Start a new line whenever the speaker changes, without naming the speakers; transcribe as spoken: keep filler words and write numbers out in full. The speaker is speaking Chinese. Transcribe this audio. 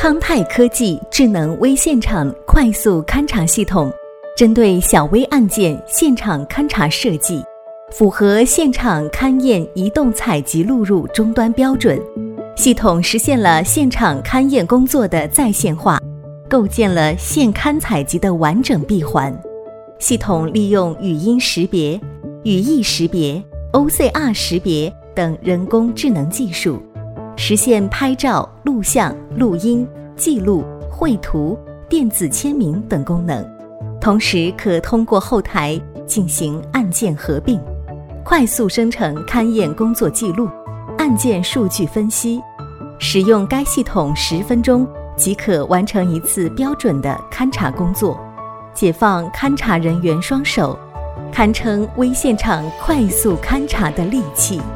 康泰科技智能微现场快速勘查系统，针对小微案件现场勘查设计，符合现场勘验移动采集录入终端标准。系统实现了现场勘验工作的在线化，构建了现勘采集的完整闭环。系统利用语音识别、语义识别、O C R 识别等人工智能技术，实现拍照、录像、录音、记录、绘图、电子签名等功能，同时可通过后台进行案件合并，快速生成勘验工作记录、案件数据分析。使用该系统十分钟即可完成一次标准的勘查工作，解放勘查人员双手，堪称微现场快速勘查的利器。